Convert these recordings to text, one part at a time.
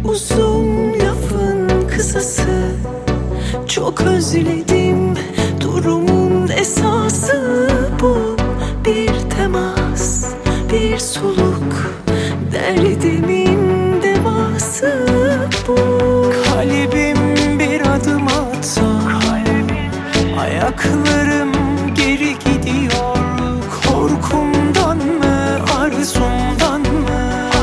Uzun lafın kısası, çok özledim. Durumun esası bu. Bir temas, bir soluk, derdimin devası bu. Kalbim bir adım atsa, ayaklarım geri gidiyor. Korkumdan mı, arzumdan mı?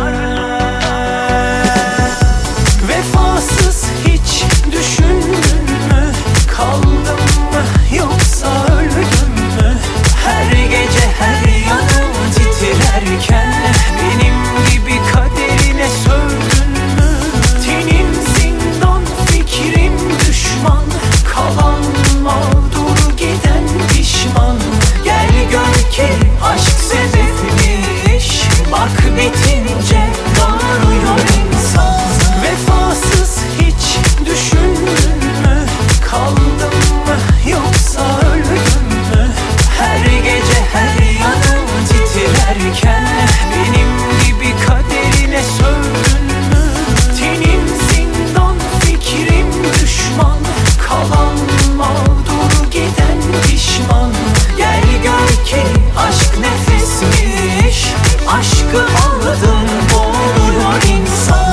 Vefasız hiç düşündün mü? Kaldım mı yoksa öldüm mü? Her gece her yanım titrerken benim gibi kaderine sövdün mü? Tenim zindan, fikrim düşman, kalan mağdur giden pişman. Gel gör ki aşk sebepmiş, bak bitince doğruyor insan. Vefasız hiç düşündün mü? Kaldım mı yoksa öldüm mü? Her gece her yanım titrerken benim gibi kaderine sövdün mü? Tenim zindan, fikrim düşman, kalan mağdur giden pişman. Gel gör ki aşk nefesmiş, aşkı aldın boğuluyor insan.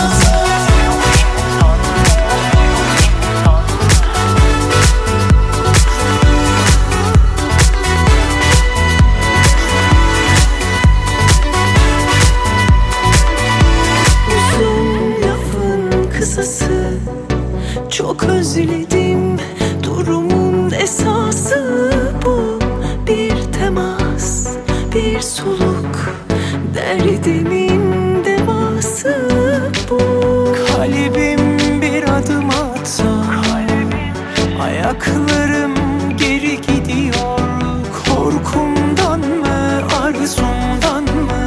Uzun lafın kısası, çok özledim. Durumun esası bu. Bir temas, bir soluk, derdimin devası bu. Kalbim bir adım atsa, ayaklarım geri gidiyor. Korkumdan mı, arzumdan mı?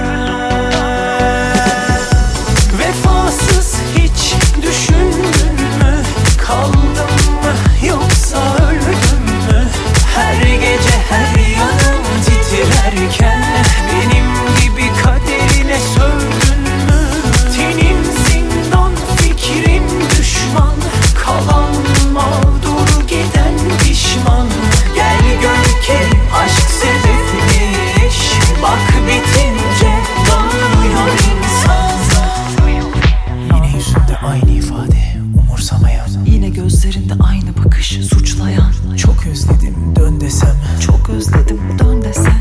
Vefasız hiç düşündün mü? Kaldım mı yoksa öldüm mü? Her gece her yanım titrerken benim gibi kaderine sövdün mü? Tenim zindan, fikrim düşman, kalan mağdur giden pişman. Gel gör ki aşk sebepmiş, bak bitince doğruyor insan. Yine yüzünde aynı ifade, umursamayan. Yine gözlerinde aynı bakış, suçlayan. Çok özledim, dön desem. Çok özledim, dön desem.